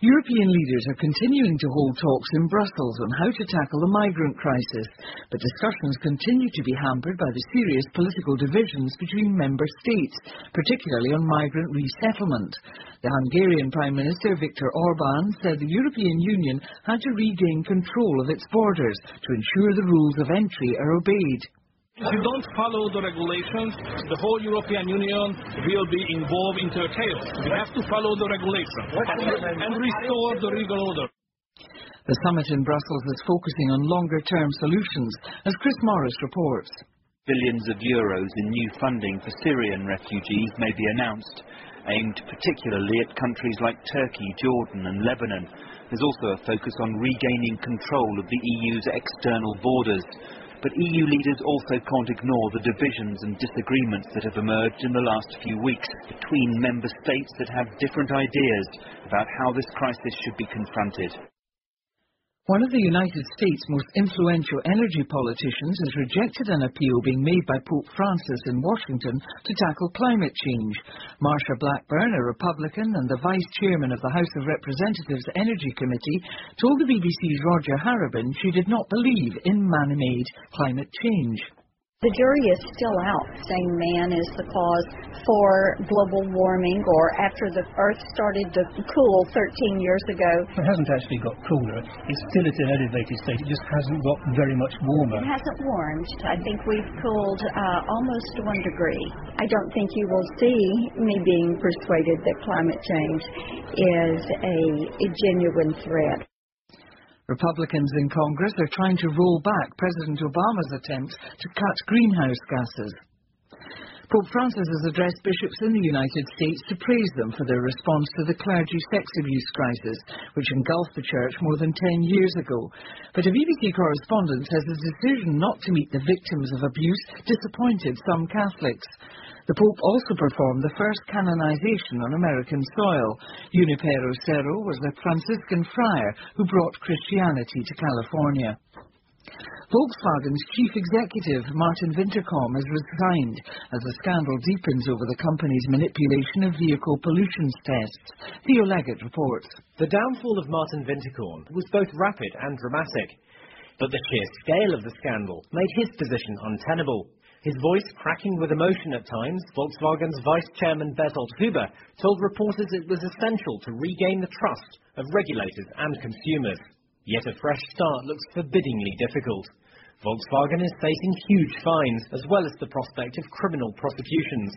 European leaders are continuing to hold talks in Brussels on how to tackle the migrant crisis, but discussions continue to be hampered by the serious political divisions between member states, particularly on migrant resettlement. The Hungarian Prime Minister Viktor Orbán said the European Union had to regain control of its borders to ensure the rules of entry are obeyed. If you don't follow the regulations, the whole European Union will be involved into chaos. We have to follow the regulations and restore the legal order. The summit in Brussels is focusing on longer-term solutions, as Chris Morris reports. Billions of euros in new funding for Syrian refugees may be announced, aimed particularly at countries like Turkey, Jordan and Lebanon. There's also a focus on regaining control of the EU's external borders. But EU leaders also can't ignore the divisions and disagreements that have emerged in the last few weeks between member states that have different ideas about how this crisis should be confronted. One of the United States' most influential energy politicians has rejected an appeal being made by Pope Francis in Washington to tackle climate change. Marsha Blackburn, a Republican and the Vice Chairman of the House of Representatives Energy Committee, told the BBC's Roger Harrabin she did not believe in man-made climate change. The jury is still out, saying man is the cause for global warming, or after the Earth started to cool 13 years ago. It hasn't actually got cooler. It's still at an elevated state. It just hasn't got very much warmer. It hasn't warmed. I think we've cooled almost 1 degree. I don't think you will see me being persuaded that climate change is a genuine threat. Republicans in Congress are trying to roll back President Obama's attempts to cut greenhouse gases. Pope Francis has addressed bishops in the United States to praise them for their response to the clergy sex abuse crisis, which engulfed the church more than 10 years ago. But a BBC correspondent says the decision not to meet the victims of abuse disappointed some Catholics. The Pope also performed the first canonization on American soil. Junipero Serra was a Franciscan friar who brought Christianity to California. Volkswagen's chief executive, Martin Winterkorn, has resigned as the scandal deepens over the company's manipulation of vehicle pollution tests. Theo Leggett reports. The downfall of Martin Winterkorn was both rapid and dramatic, but the sheer scale of the scandal made his position untenable. His voice cracking with emotion at times, Volkswagen's vice chairman Bertolt Huber told reporters it was essential to regain the trust of regulators and consumers. Yet a fresh start looks forbiddingly difficult. Volkswagen is facing huge fines, as well as the prospect of criminal prosecutions.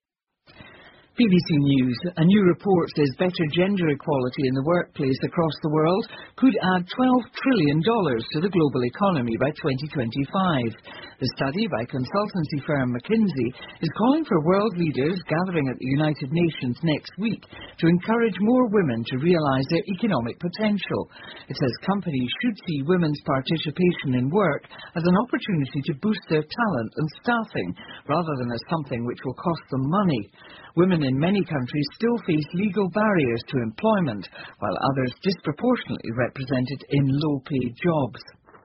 BBC News. A new report says better gender equality in the workplace across the world could add $12 trillion to the global economy by 2025. The study by consultancy firm McKinsey is calling for world leaders gathering at the United Nations next week to encourage more women to realise their economic potential. It says companies should see women's participation in work as an opportunity to boost their talent and staffing, rather than as something which will cost them money. Women in many countries still face legal barriers to employment, while others disproportionately represented in low-paid jobs.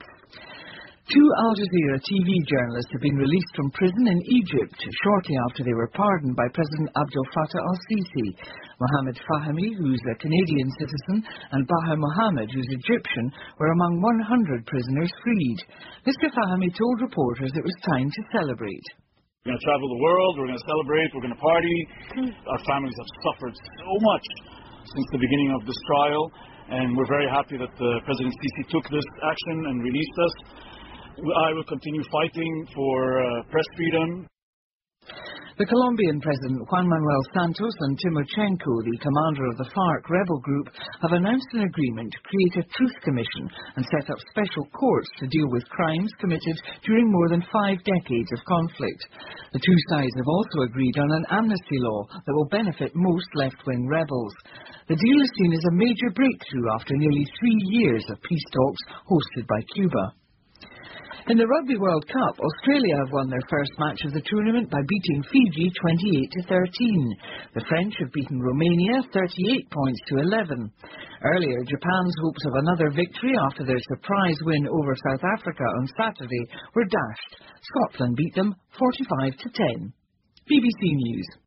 2 Al Jazeera TV journalists have been released from prison in Egypt shortly after they were pardoned by President Abdel Fattah al-Sisi. Mohammed Fahmy, who's a Canadian citizen, and Baha Mohammed, who's Egyptian, were among 100 prisoners freed. Mr. Fahmy told reporters it was time to celebrate. We're going to travel the world, we're going to celebrate, we're going to party. Our families have suffered so much since the beginning of this trial, and we're very happy that President Sisi took this action and released us. I will continue fighting for press freedom. The Colombian President Juan Manuel Santos and Timochenko, the commander of the FARC rebel group, have announced an agreement to create a truth commission and set up special courts to deal with crimes committed during more than 5 decades of conflict. The two sides have also agreed on an amnesty law that will benefit most left-wing rebels. The deal is seen as a major breakthrough after nearly 3 years of peace talks hosted by Cuba. In the Rugby World Cup, Australia have won their first match of the tournament by beating Fiji 28-13. The French have beaten Romania 38 points to 11. Earlier, Japan's hopes of another victory after their surprise win over South Africa on Saturday were dashed. Scotland beat them 45-10. BBC News.